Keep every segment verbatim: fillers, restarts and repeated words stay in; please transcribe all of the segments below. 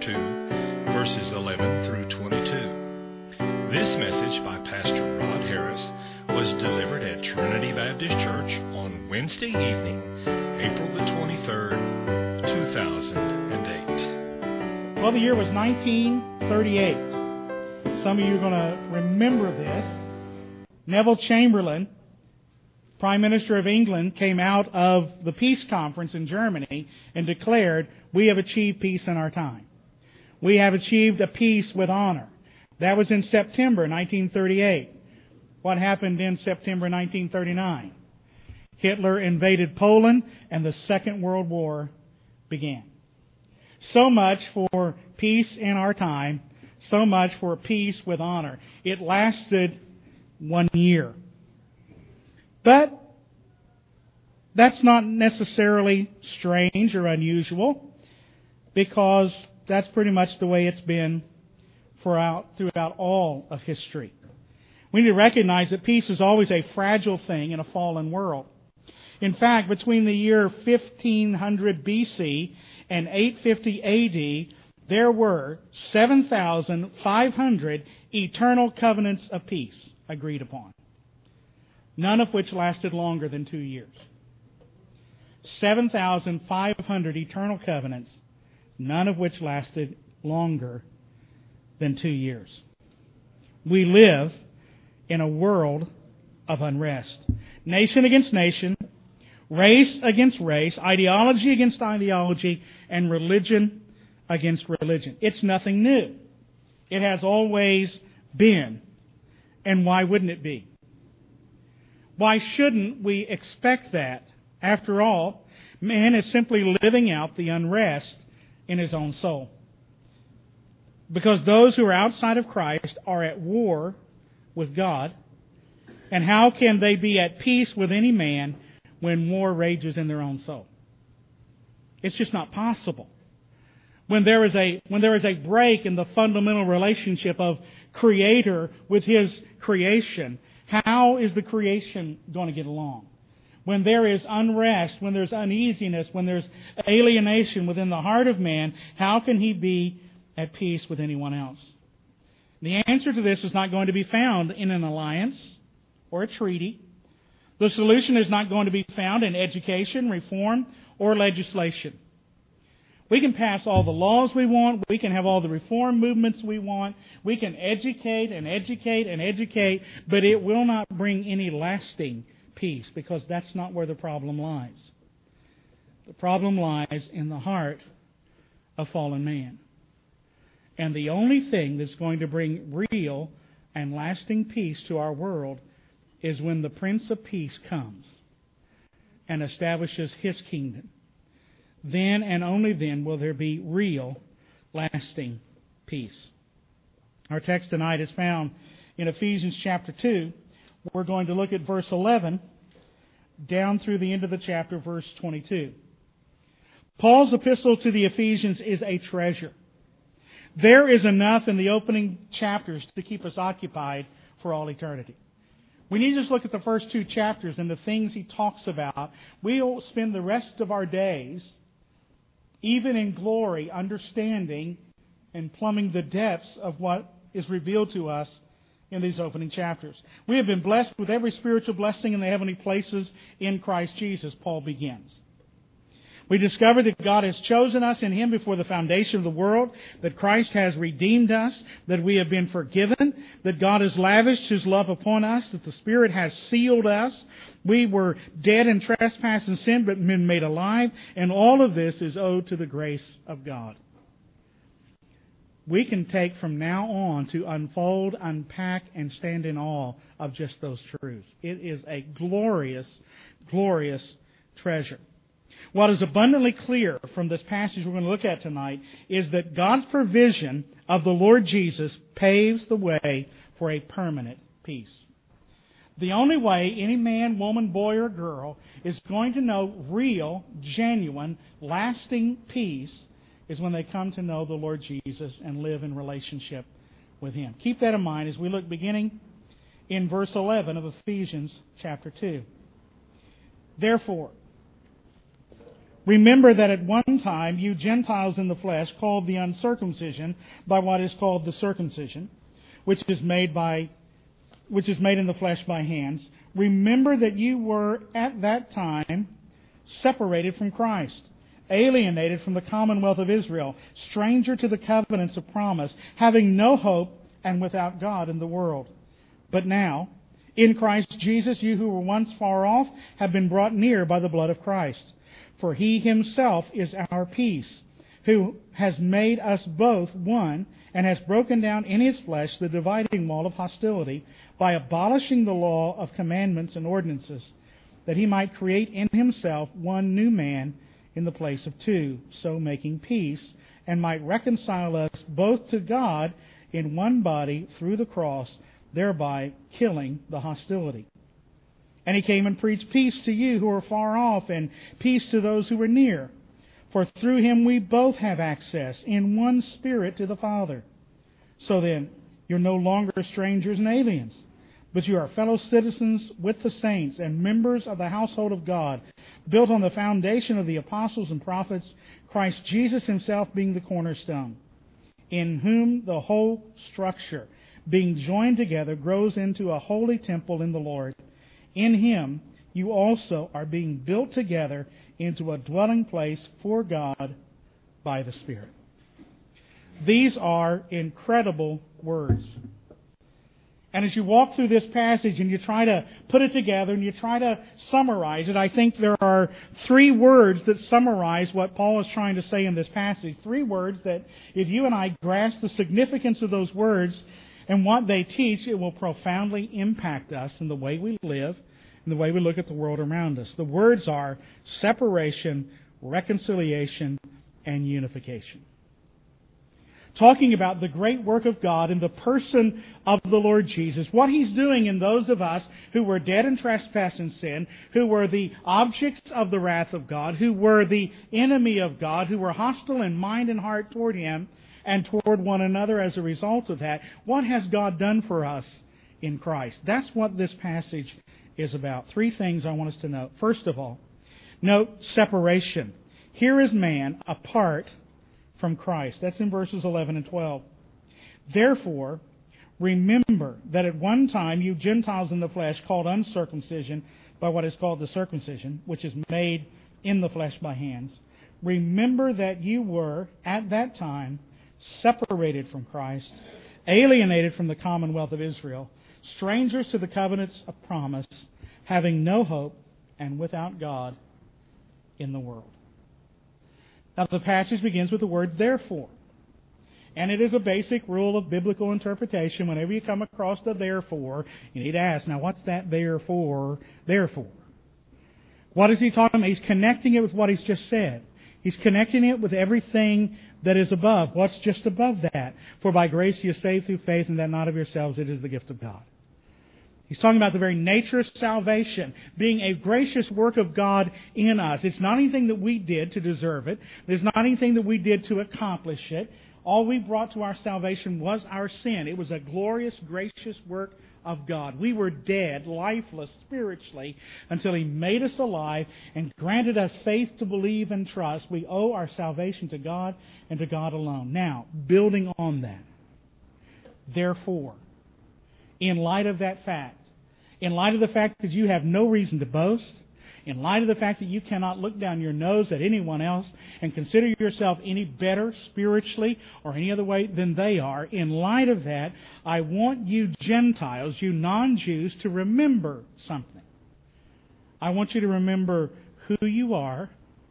two, verses eleven through twenty-two. This message by Pastor Rod Harris was delivered at Trinity Baptist Church on Wednesday evening, April the twenty-third, two thousand eight. Well, the year was nineteen thirty-eight. Some of you are going to remember this. Neville Chamberlain, Prime Minister of England, came out of the peace conference in Germany and declared, "We have achieved peace in our time. We have achieved a peace with honor." That was in September nineteen thirty-eight. What happened in September nineteen thirty-nine? Hitler invaded Poland and the Second World War began. So much for peace in our time, so much for peace with honor. It lasted one year. But that's not necessarily strange or unusual, because that's pretty much the way it's been throughout, throughout all of history. We need to recognize that peace is always a fragile thing in a fallen world. In fact, between the year fifteen hundred B C and eight fifty A D, there were seven thousand five hundred eternal covenants of peace agreed upon, none of which lasted longer than two years. seven thousand five hundred eternal covenants, none of which lasted longer than two years. We live in a world of unrest. Nation against nation, race against race, ideology against ideology, and religion against religion. It's nothing new. It has always been. And why wouldn't it be? Why shouldn't we expect that? After all, man is simply living out the unrest in his own soul. Because those who are outside of Christ are at war with God. And how can they be at peace with any man when war rages in their own soul? It's just not possible. When there is a when there is a break in the fundamental relationship of Creator with His creation, how is the creation going to get along? When there is unrest, when there's uneasiness, when there's alienation within the heart of man, how can he be at peace with anyone else? The answer to this is not going to be found in an alliance or a treaty. The solution is not going to be found in education, reform, or legislation. We can pass all the laws we want. We can have all the reform movements we want. We can educate and educate and educate, but it will not bring any lasting peace, because that's not where the problem lies. The problem lies in the heart of fallen man. And the only thing that's going to bring real and lasting peace to our world is when the Prince of Peace comes and establishes His kingdom. Then and only then will there be real, lasting peace. Our text tonight is found in Ephesians chapter two. We're going to look at verse eleven down through the end of the chapter, verse twenty-two. Paul's epistle to the Ephesians is a treasure. There is enough in the opening chapters to keep us occupied for all eternity. We need to just look at the first two chapters and the things he talks about. We'll spend the rest of our days, even in glory, understanding and plumbing the depths of what is revealed to us in these opening chapters. We have been blessed with every spiritual blessing in the heavenly places in Christ Jesus, Paul begins. We discover that God has chosen us in Him before the foundation of the world, that Christ has redeemed us, that we have been forgiven, that God has lavished His love upon us, that the Spirit has sealed us. We were dead in trespass and sin, but been made alive, and all of this is owed to the grace of God. We can take from now on to unfold, unpack, and stand in awe of just those truths. It is a glorious, glorious treasure. What is abundantly clear from this passage we're going to look at tonight is that God's provision of the Lord Jesus paves the way for a permanent peace. The only way any man, woman, boy, or girl is going to know real, genuine, lasting peace is when they come to know the Lord Jesus and live in relationship with Him. Keep that in mind as we look beginning in verse eleven of Ephesians chapter two. Therefore, Remember that at one time you Gentiles in the flesh called the uncircumcision by what is called the circumcision, which is made by which is made in the flesh by hands. Remember that you were at that time separated from Christ, alienated from the commonwealth of Israel, stranger to the covenants of promise, having no hope and without God in the world. But now, in Christ Jesus, you who were once far off have been brought near by the blood of Christ. For He Himself is our peace, who has made us both one and has broken down in His flesh the dividing wall of hostility by abolishing the law of commandments and ordinances, that He might create in Himself one new man in the place of two, so making peace, and might reconcile us both to God in one body through the cross, thereby killing the hostility. And He came and preached peace to you who are far off, and peace to those who are near. For through Him we both have access in one Spirit to the Father. So then, you're no longer strangers and aliens, but you are fellow citizens with the saints and members of the household of God, built on the foundation of the apostles and prophets, Christ Jesus Himself being the cornerstone, in whom the whole structure, being joined together, grows into a holy temple in the Lord. In Him you also are being built together into a dwelling place for God by the Spirit. These are incredible words. And as you walk through this passage and you try to put it together and you try to summarize it, I think there are three words that summarize what Paul is trying to say in this passage. Three words that, if you and I grasp the significance of those words and what they teach, it will profoundly impact us in the way we live and the way we look at the world around us. The words are separation, reconciliation, and unification. Talking about the great work of God in the person of the Lord Jesus, what He's doing in those of us who were dead in trespass and sin, who were the objects of the wrath of God, who were the enemy of God, who were hostile in mind and heart toward Him and toward one another as a result of that. What has God done for us in Christ? That's what this passage is about. Three things I want us to note. First of all, note separation. Here is man apart from Christ. That's in verses eleven and twelve. Therefore, remember that at one time you Gentiles in the flesh called uncircumcision by what is called the circumcision, which is made in the flesh by hands. Remember that you were, at that time, separated from Christ, alienated from the commonwealth of Israel, strangers to the covenants of promise, having no hope and without God in the world. Now, the passage begins with the word therefore. And it is a basic rule of biblical interpretation. Whenever you come across the therefore, you need to ask, now what's that therefore, therefore? What is he talking about? He's connecting it with what he's just said. He's connecting it with everything that is above. What's just above that? For by grace you are saved through faith, and that not of yourselves, it is the gift of God. He's talking about the very nature of salvation, being a gracious work of God in us. It's not anything that we did to deserve it. There's not anything that we did to accomplish it. All we brought to our salvation was our sin. It was a glorious, gracious work of God. We were dead, lifeless spiritually, until He made us alive and granted us faith to believe and trust. We owe our salvation to God and to God alone. Now, building on that, therefore, in light of that fact, in light of the fact that you have no reason to boast, in light of the fact that you cannot look down your nose at anyone else and consider yourself any better spiritually or any other way than they are, in light of that, I want you Gentiles, you non-Jews, to remember something. I want you to remember who you are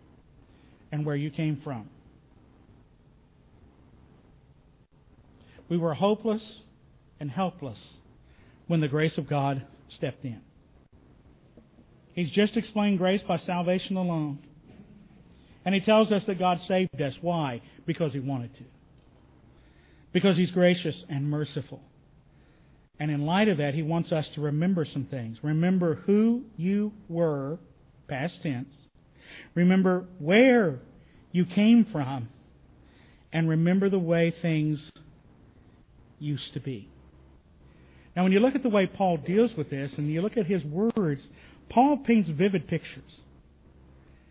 and where you came from. We were hopeless and helpless when the grace of God stepped in. He's just explained grace by salvation alone. And He tells us that God saved us. Why? Because He wanted to. Because He's gracious and merciful. And in light of that, He wants us to remember some things. Remember who you were, past tense. Remember where you came from. And remember the way things used to be. Now, when you look at the way Paul deals with this, and you look at his words, Paul paints vivid pictures.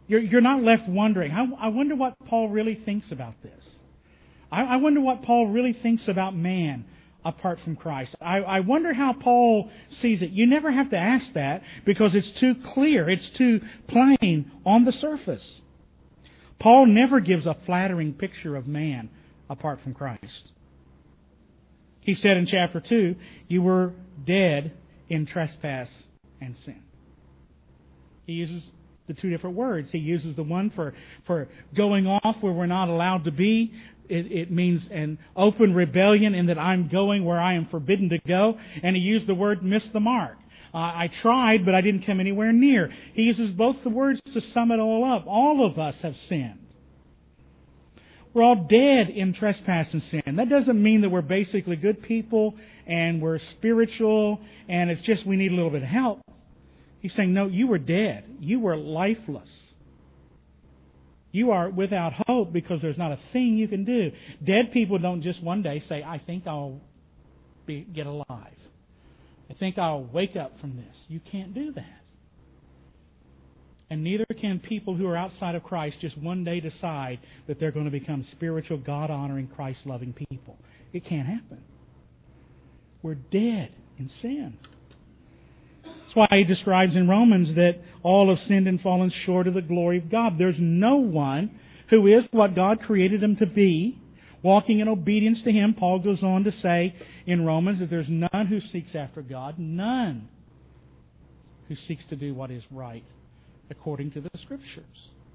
You're, you're not left wondering, I, I wonder what Paul really thinks about this. I, I wonder what Paul really thinks about man apart from Christ. I, I wonder how Paul sees it. You never have to ask that because it's too clear. It's too plain on the surface. Paul never gives a flattering picture of man apart from Christ. He said in chapter two, you were dead in trespass and sin. He uses the two different words. He uses the one for, for going off where we're not allowed to be. It, it means an open rebellion in that I'm going where I am forbidden to go. And he used the word miss the mark. Uh, I tried, but I didn't come anywhere near. He uses both the words to sum it all up. All of us have sinned. We're all dead in trespass and sin. That doesn't mean that we're basically good people and we're spiritual and it's just we need a little bit of help. He's saying, no, you were dead. You were lifeless. You are without hope because there's not a thing you can do. Dead people don't just one day say, I think I'll be, get alive. I think I'll wake up from this. You can't do that. And neither can people who are outside of Christ just one day decide that they're going to become spiritual, God-honoring, Christ-loving people. It can't happen. We're dead in sin. That's why he describes in Romans that all have sinned and fallen short of the glory of God. There's no one who is what God created him to be, walking in obedience to Him. Paul goes on to say in Romans that there's none who seeks after God, none who seeks to do what is right according to the Scriptures.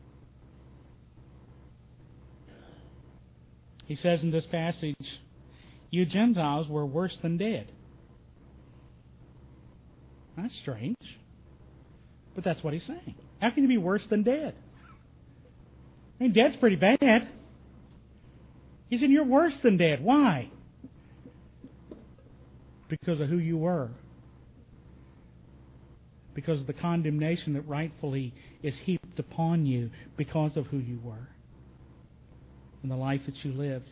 He says in this passage, you Gentiles were worse than dead. That's strange. But that's what he's saying. How can you be worse than dead? I mean, dead's pretty bad. He said, you're worse than dead. Why? Because of who you were. Because of the condemnation that rightfully is heaped upon you because of who you were and the life that you lived.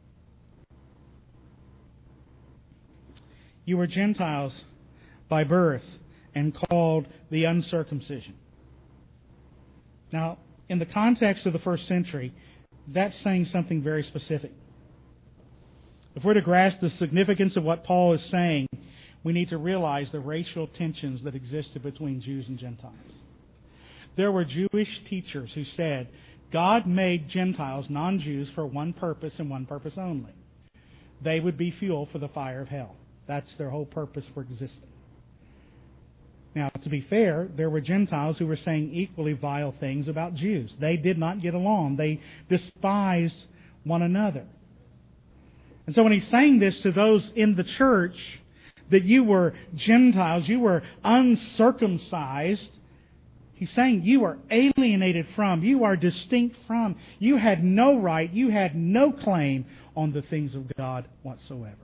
You were Gentiles by birth and called the uncircumcision. Now, in the context of the first century, that's saying something very specific. If we're to grasp the significance of what Paul is saying, we need to realize the racial tensions that existed between Jews and Gentiles. There were Jewish teachers who said God made Gentiles, non-Jews, for one purpose and one purpose only. They would be fuel for the fire of hell. That's their whole purpose for existing. Now, to be fair, there were Gentiles who were saying equally vile things about Jews. They did not get along. They despised one another. And so when he's saying this to those in the church, that you were Gentiles, you were uncircumcised, he's saying you are alienated from, you are distinct from, you had no right, you had no claim on the things of God whatsoever.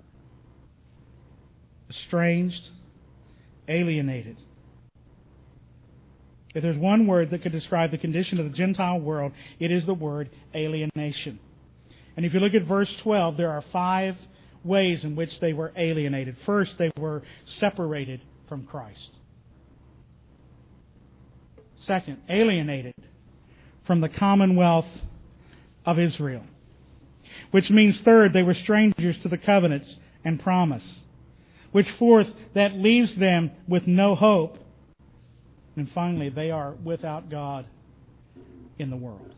Estranged, alienated. If there's one word that could describe the condition of the Gentile world, it is the word alienation. And if you look at verse twelve, there are five ways in which they were alienated. First, they were separated from Christ. Second, alienated from the commonwealth of Israel. Which means, third, they were strangers to the covenants and promise. Which, fourth, that leaves them with no hope. And finally, they are without God in the world.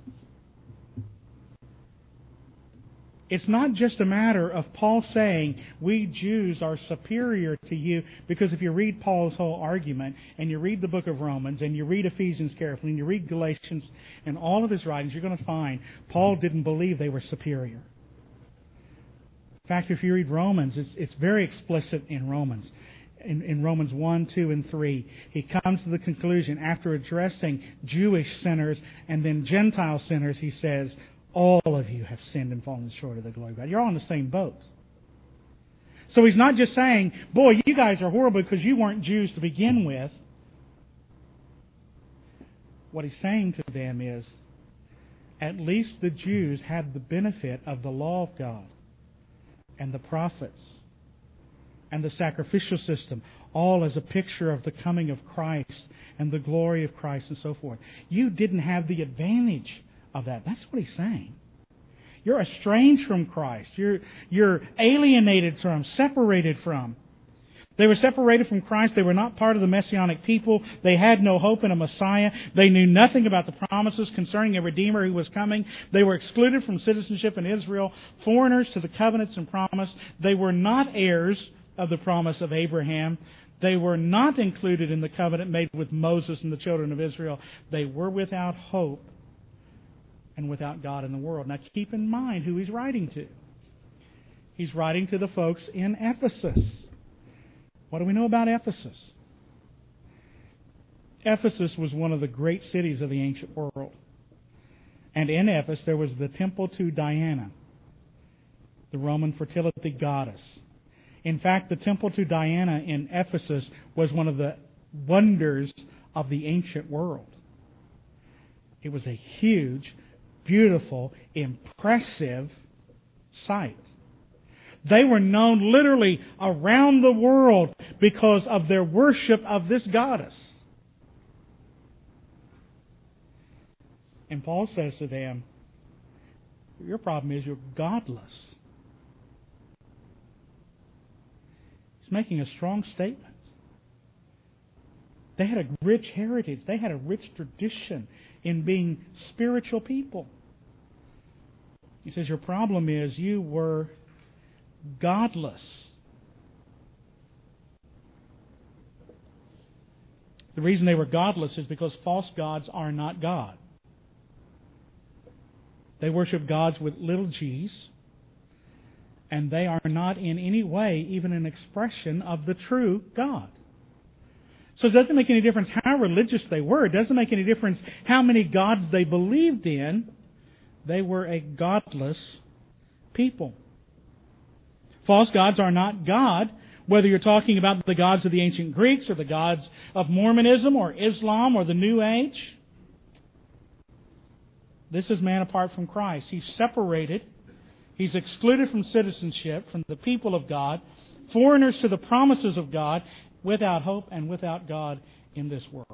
It's not just a matter of Paul saying, we Jews are superior to you, because if you read Paul's whole argument, and you read the book of Romans, and you read Ephesians carefully, and you read Galatians, and all of his writings, you're going to find Paul didn't believe they were superior. In fact, if you read Romans, it's, it's very explicit in Romans. In, in Romans one, two, and three, he comes to the conclusion, after addressing Jewish sinners and then Gentile sinners, he says, all of you have sinned and fallen short of the glory of God. You're all in the same boat. So he's not just saying, boy, you guys are horrible because you weren't Jews to begin with. What he's saying to them is, at least the Jews had the benefit of the law of God and the prophets and the sacrificial system, all as a picture of the coming of Christ and the glory of Christ and so forth. You didn't have the advantage of that. That's what he's saying. You're estranged from Christ. You're, you're alienated from, separated from. They were separated from Christ. They were not part of the Messianic people. They had no hope in a Messiah. They knew nothing about the promises concerning a Redeemer who was coming. They were excluded from citizenship in Israel, foreigners to the covenants and promise. They were not heirs of the promise of Abraham. They were not included in the covenant made with Moses and the children of Israel. They were without hope and without God in the world. Now keep in mind who he's writing to. He's writing to the folks in Ephesus. What do we know about Ephesus? Ephesus was one of the great cities of the ancient world. And in Ephesus there was the temple to Diana, the Roman fertility goddess. In fact, the temple to Diana in Ephesus was one of the wonders of the ancient world. It was a huge, beautiful, impressive sight. They were known literally around the world because of their worship of this goddess. And Paul says to them, your problem is you're godless. He's making a strong statement. They had a rich heritage. They had a rich tradition in being spiritual people. He says your problem is you were godless. The reason they were godless is because false gods are not God. They worship gods with little g's, and they are not in any way even an expression of the true God. So it doesn't make any difference how religious they were. It doesn't make any difference how many gods they believed in. They were a godless people. False gods are not God, whether you're talking about the gods of the ancient Greeks or the gods of Mormonism or Islam or the New Age. This is man apart from Christ. He's separated. He's excluded from citizenship, from the people of God, foreigners to the promises of God, without hope and without God in this world.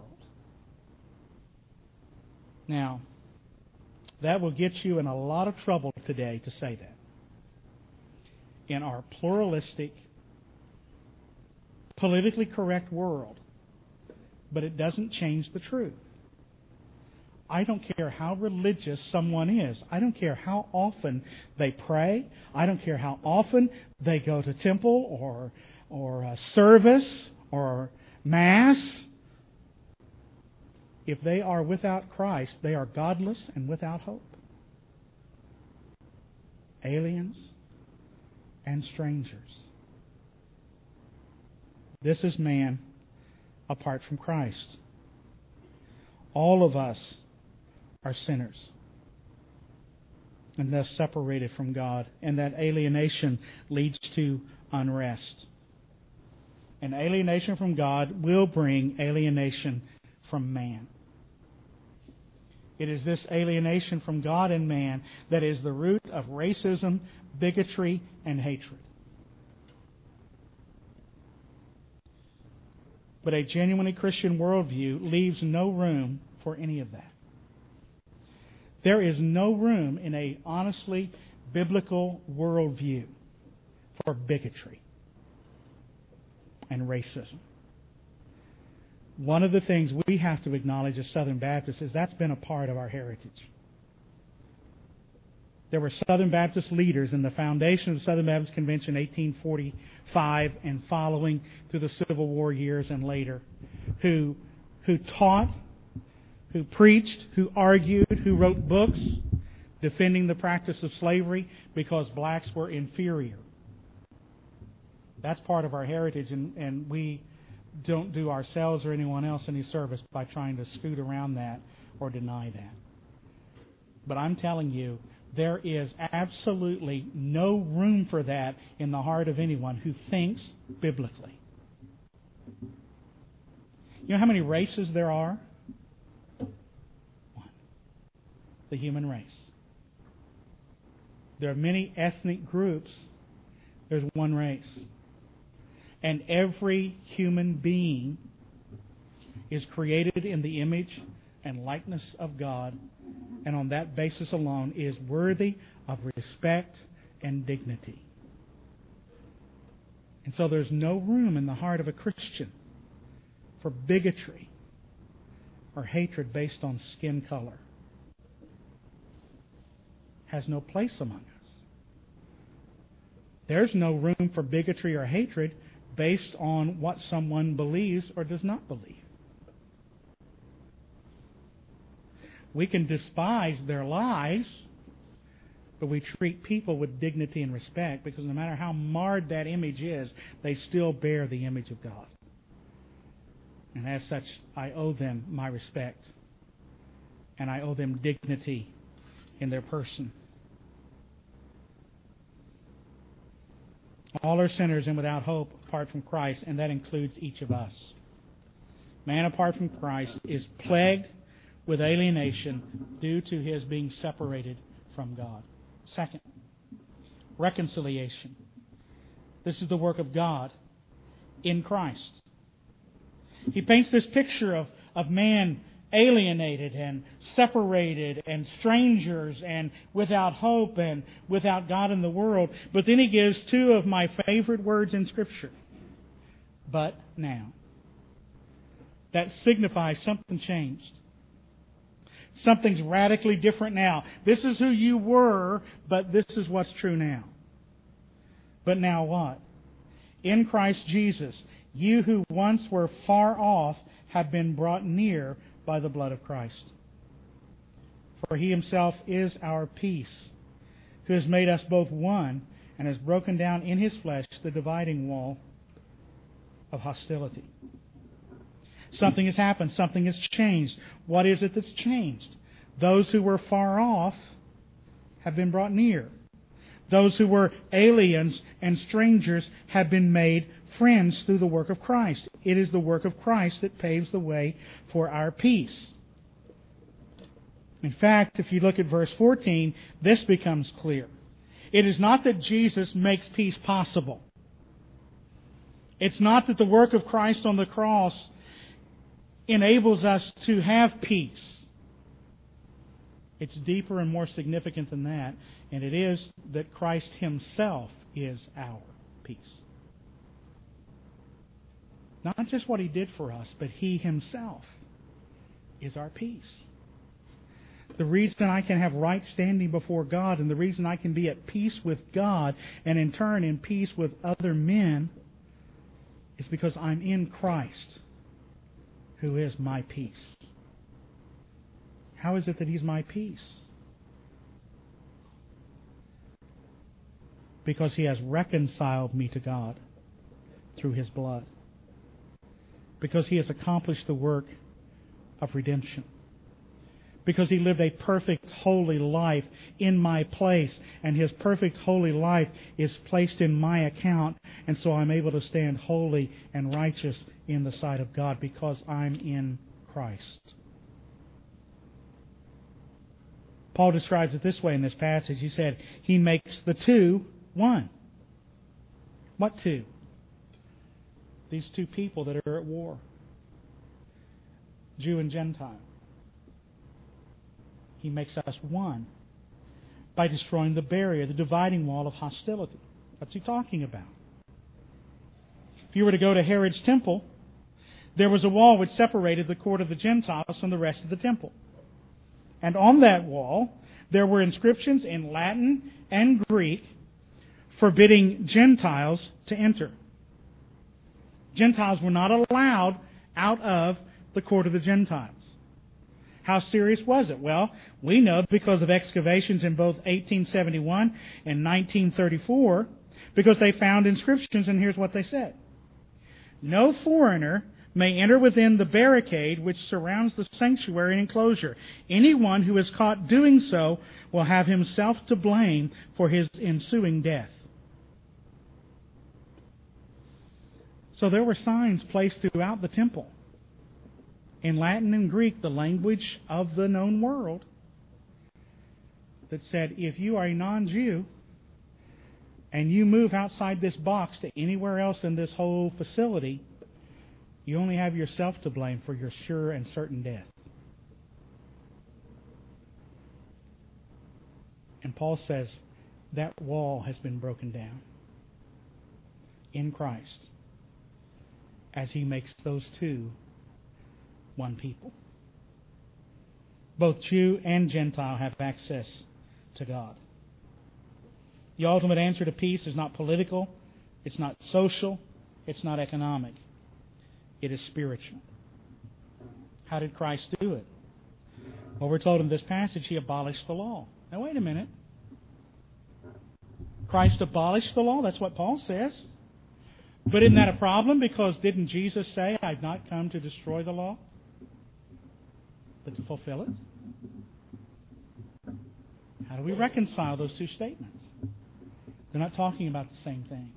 Now, that will get you in a lot of trouble today to say that. In our pluralistic, politically correct world. But it doesn't change the truth. I don't care how religious someone is. I don't care how often they pray. I don't care how often they go to temple or or a service or mass. If they are without Christ, they are godless and without hope. Aliens and strangers. This is man apart from Christ. All of us are sinners and thus separated from God, and that alienation leads to unrest. And alienation from God will bring alienation from man. It is this alienation from God and man that is the root of racism, bigotry, and hatred. But a genuinely Christian worldview leaves no room for any of that. There is no room in a honestly biblical worldview for bigotry and racism. One of the things we have to acknowledge as Southern Baptists is that's been a part of our heritage. There were Southern Baptist leaders in the foundation of the Southern Baptist Convention in eighteen forty-five and following through the Civil War years and later who, who taught, who preached, who argued, who wrote books defending the practice of slavery because blacks were inferior. That's part of our heritage, and, and we don't do ourselves or anyone else any service by trying to scoot around that or deny that. But I'm telling you, there is absolutely no room for that in the heart of anyone who thinks biblically. You know how many races there are? One. The human race. There are many ethnic groups. There's one race. And every human being is created in the image and likeness of God, and on that basis alone is worthy of respect and dignity. And so there's no room in the heart of a Christian for bigotry or hatred based on skin color. Has no place among us. There's no room for bigotry or hatred based on what someone believes or does not believe. We can despise their lies, but we treat people with dignity and respect, because no matter how marred that image is, they still bear the image of God. And as such, I owe them my respect, and I owe them dignity in their person. All are sinners and without hope apart from Christ, and that includes each of us. Man apart from Christ is plagued with alienation due to his being separated from God. Second, reconciliation. This is the work of God in Christ. He paints this picture of, of man alienated and separated and strangers and without hope and without God in the world. But then he gives two of my favorite words in Scripture. But now. That signifies something changed. Something's radically different now. This is who you were, but this is what's true now. But now what? In Christ Jesus, you who once were far off have been brought near by the blood of Christ. For He Himself is our peace, who has made us both one and has broken down in His flesh the dividing wall of hostility. Something has happened. Something has changed. What is it that's changed? Those who were far off have been brought near. Those who were aliens and strangers have been made friends through the work of Christ. It is the work of Christ that paves the way for our peace. In fact, if you look at verse fourteen, this becomes clear. It is not that Jesus makes peace possible. It's not that the work of Christ on the cross enables us to have peace. It's deeper and more significant than that, and it is that Christ Himself is our peace. Not just what He did for us, but He Himself is our peace. The reason I can have right standing before God, and the reason I can be at peace with God, and in turn in peace with other men, is because I'm in Christ, who is my peace. How is it that He's my peace? Because He has reconciled me to God through His blood. Because He has accomplished the work of redemption. Because He lived a perfect, holy life in my place, and His perfect, holy life is placed in my account, and so I'm able to stand holy and righteous in the sight of God because I'm in Christ. Paul describes it this way in this passage. He said, He makes the two one. What two? These two people that are at war. Jew and Gentile. He makes us one by destroying the barrier, the dividing wall of hostility. What's He talking about? If you were to go to Herod's temple, there was a wall which separated the court of the Gentiles from the rest of the temple. And on that wall, there were inscriptions in Latin and Greek forbidding Gentiles to enter. Gentiles were not allowed out of the court of the Gentiles. How serious was it? Well, we know because of excavations in both eighteen seventy-one and nineteen thirty-four, because they found inscriptions, and here's what they said. No foreigner may enter within the barricade which surrounds the sanctuary and enclosure. Anyone who is caught doing so will have himself to blame for his ensuing death. So there were signs placed throughout the temple in Latin and Greek, the language of the known world, that said, if you are a non-Jew, and you move outside this box to anywhere else in this whole facility, you only have yourself to blame for your sure and certain death. And Paul says that wall has been broken down in Christ as He makes those two one people. Both Jew and Gentile have access to God. The ultimate answer to peace is not political, it's not social, it's not economic. It is spiritual. How did Christ do it? Well, we're told in this passage He abolished the law. Now, wait a minute. Christ abolished the law? That's what Paul says. But isn't that a problem? Because didn't Jesus say, I've not come to destroy the law, but to fulfill it? How do we reconcile those two statements? They're not talking about the same thing.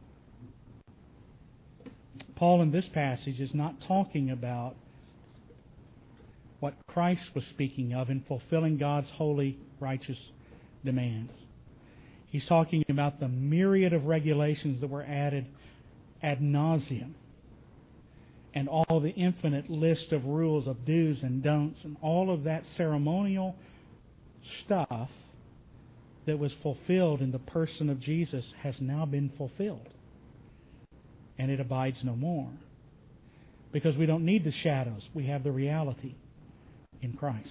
Paul in this passage is not talking about what Christ was speaking of in fulfilling God's holy, righteous demands. He's talking about the myriad of regulations that were added ad nauseum, and all the infinite list of rules of do's and don'ts, and all of that ceremonial stuff that was fulfilled in the person of Jesus has now been fulfilled. And it abides no more. Because we don't need the shadows. We have the reality in Christ.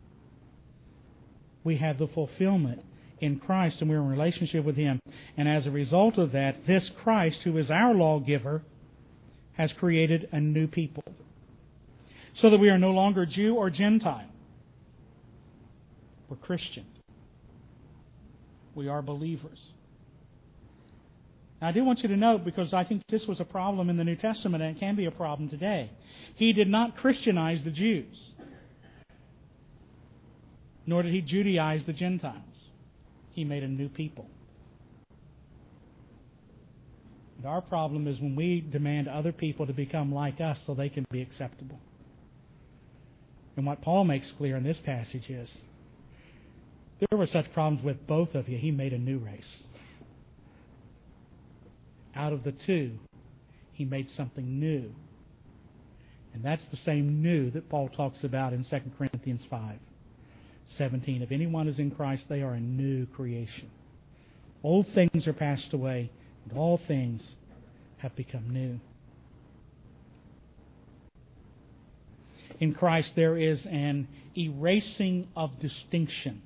We have the fulfillment in Christ, and we're in relationship with Him. And as a result of that, this Christ, who is our lawgiver, has created a new people. So that we are no longer Jew or Gentile. We're Christian. We are believers. Now, I do want you to note, because I think this was a problem in the New Testament, and it can be a problem today. He did not Christianize the Jews, nor did He Judaize the Gentiles. He made a new people. And our problem is when we demand other people to become like us so they can be acceptable. And what Paul makes clear in this passage is, there were such problems with both of you, He made a new race. Out of the two, He made something new. And that's the same new that Paul talks about in Second Corinthians five seventeen. If anyone is in Christ, they are a new creation. Old things are passed away, and all things have become new. In Christ, there is an erasing of distinction.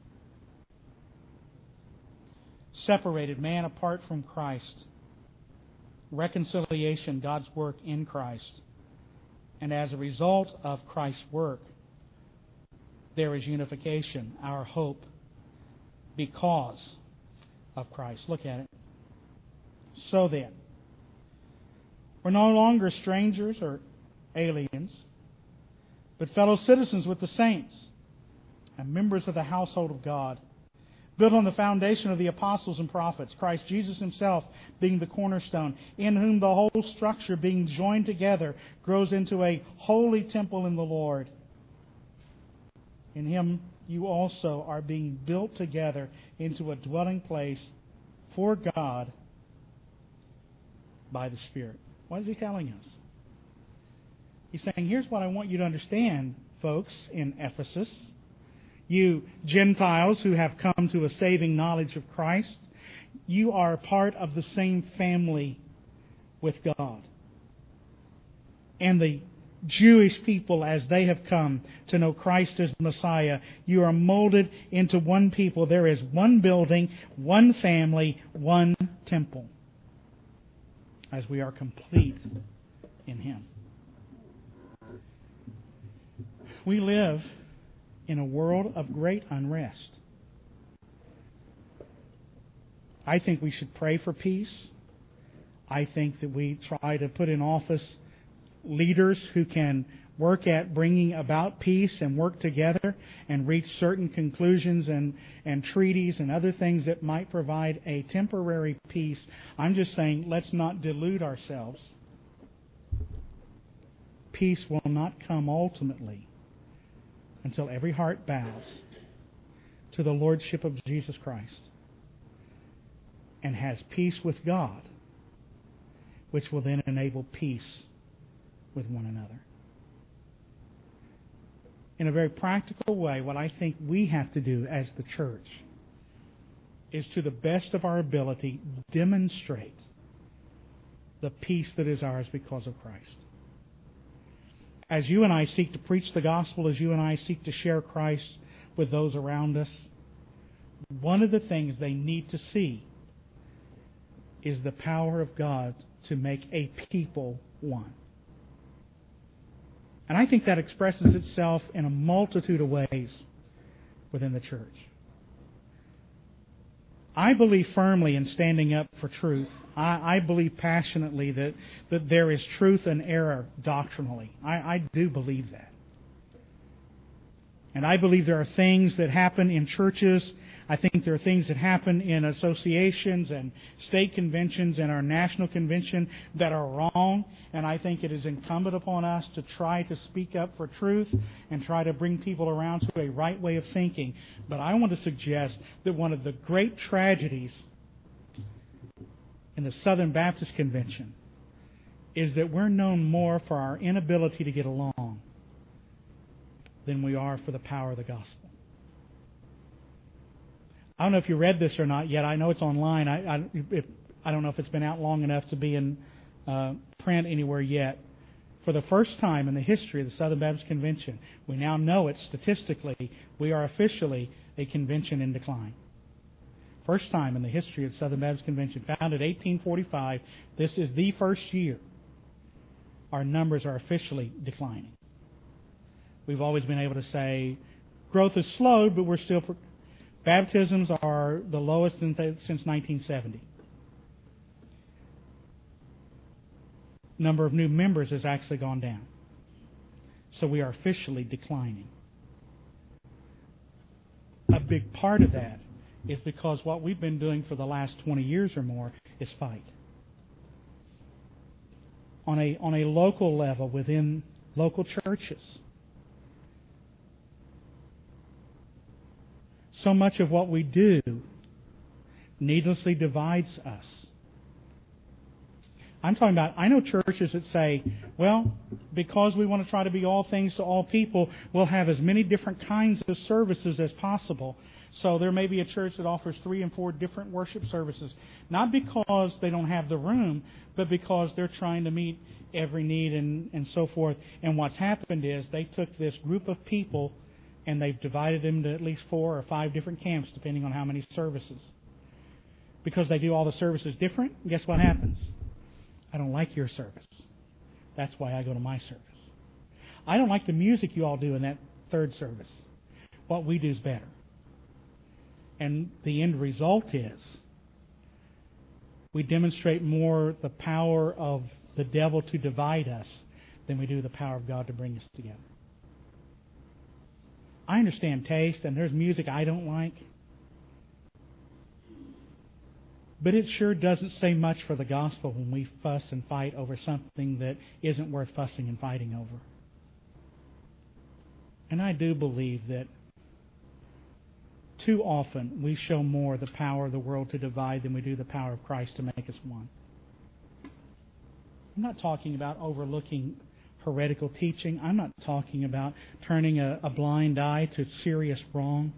Separated man apart from Christ. Reconciliation, God's work in Christ. And as a result of Christ's work, there is unification, our hope, because of Christ. Look at it. So then, we're no longer strangers or aliens, but fellow citizens with the saints and members of the household of God, built on the foundation of the apostles and prophets, Christ Jesus Himself being the cornerstone, in whom the whole structure being joined together grows into a holy temple in the Lord. In Him you also are being built together into a dwelling place for God by the Spirit. What is He telling us? He's saying, here's what I want you to understand, folks, in Ephesus. You Gentiles who have come to a saving knowledge of Christ, you are part of the same family with God. And the Jewish people, as they have come to know Christ as Messiah, you are molded into one people. There is one building, one family, one temple, as we are complete in Him. We live in a world of great unrest. I think we should pray for peace. I think that we try to put in office leaders who can work at bringing about peace and work together and reach certain conclusions and, and treaties and other things that might provide a temporary peace. I'm just saying, let's not delude ourselves. Peace will not come ultimately until every heart bows to the Lordship of Jesus Christ. and has peace with God, which will then enable peace with one another. In a very practical way, what I think we have to do as the church is, to the best of our ability, demonstrate the peace that is ours because of Christ. As you and I seek to preach the gospel, as you and I seek to share Christ with those around us, one of the things they need to see is the power of God to make a people one. And I think that expresses itself in a multitude of ways within the church. I believe firmly in standing up for truth. I, I believe passionately that, that there is truth and error doctrinally. I, I do believe that. And I believe there are things that happen in churches. I think there are things that happen in associations and state conventions and our national convention that are wrong. And I think it is incumbent upon us to try to speak up for truth and try to bring people around to a right way of thinking. But I want to suggest that one of the great tragedies in the Southern Baptist Convention is that we're known more for our inability to get along than we are for the power of the gospel. I don't know if you read this or not yet. I know it's online. I, I, if, I don't know if it's been out long enough to be in uh, print anywhere yet. For the first time in the history of the Southern Baptist Convention, we now know it statistically, we are officially a convention in decline. First time in the history of the Southern Baptist Convention, founded eighteen forty-five, this is the first year our numbers are officially declining. We've always been able to say growth has slowed, but we're still... Pro- Baptisms are the lowest since nineteen seventy. Number of new members has actually gone down. So we are officially declining. A big part of that is because what we've been doing for the last twenty years or more is fight. On a, on a local level within local churches. So much of what we do needlessly divides us. I'm talking about, I know churches that say, well, because we want to try to be all things to all people, we'll have as many different kinds of services as possible. So there may be a church that offers three and four different worship services, not because they don't have the room, but because they're trying to meet every need and, and so forth. And what's happened is they took this group of people and they've divided them to at least four or five different camps, depending on how many services. Because they do all the services different, guess what happens? I don't like your service. That's why I go to my service. I don't like the music you all do in that third service. What we do is better. And the end result is we demonstrate more the power of the devil to divide us than we do the power of God to bring us together. I understand taste, and there's music I don't like. But it sure doesn't say much for the gospel when we fuss and fight over something that isn't worth fussing and fighting over. And I do believe that too often we show more the power of the world to divide than we do the power of Christ to make us one. I'm not talking about overlooking heretical teaching. I'm not talking about turning a, a blind eye to serious wrong.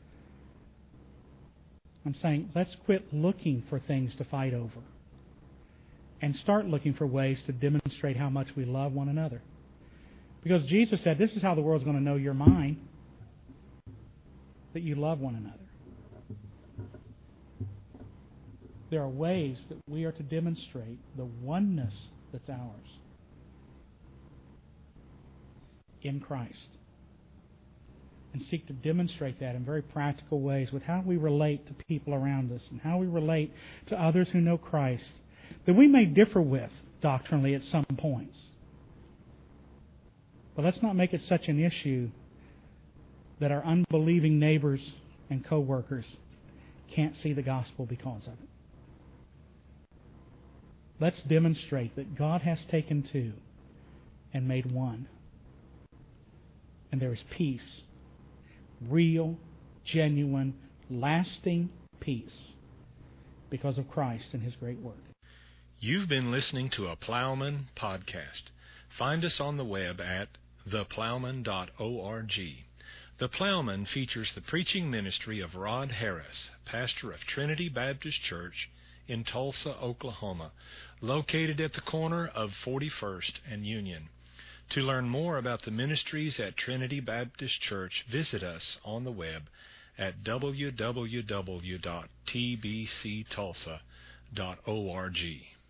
I'm saying let's quit looking for things to fight over and start looking for ways to demonstrate how much we love one another. Because Jesus said, this is how the world's going to know you're mine, that you love one another. There are ways that we are to demonstrate the oneness that's ours in Christ. And seek to demonstrate that in very practical ways with how we relate to people around us and how we relate to others who know Christ, that we may differ with doctrinally at some points. But let's not make it such an issue that our unbelieving neighbors and co-workers can't see the gospel because of it. Let's demonstrate that God has taken two and made one. And there is peace. Real, genuine, lasting peace because of Christ and His great work. You've been listening to a Plowman podcast. Find us on the web at the plowman dot org. The Plowman features the preaching ministry of Rod Harris, pastor of Trinity Baptist Church in Tulsa, Oklahoma, located at the corner of forty-first and Union. To learn more about the ministries at Trinity Baptist Church, visit us on the web at w w w dot t b c tulsa dot org.